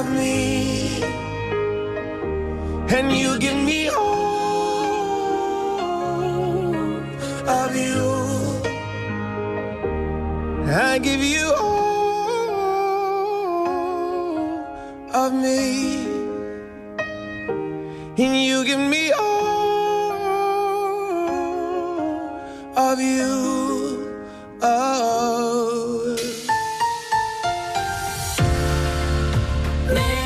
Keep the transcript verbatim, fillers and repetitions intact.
of me, and you give me all of you. I give you all of me, and you give me all of you. Oh.